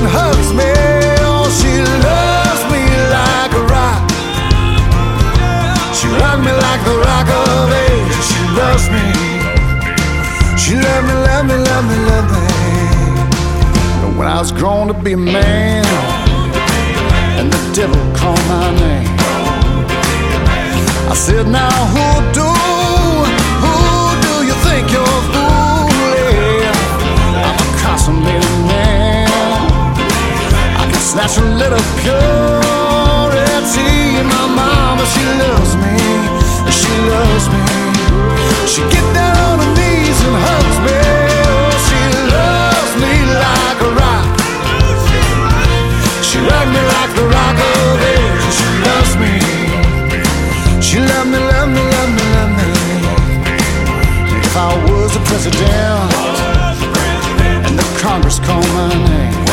and hugs me. Oh, she loves me like a rock. She loves me like the rock of ages. She loves me. She loved me, loved me, loved me, loved me. And when I was grown to be a man, and the devil called my name, I said, now who do you think you're fooling? I'm a consummated man. I can snatch a little purity. My mama, she loves me. She loves me. She get down on her knees and hugs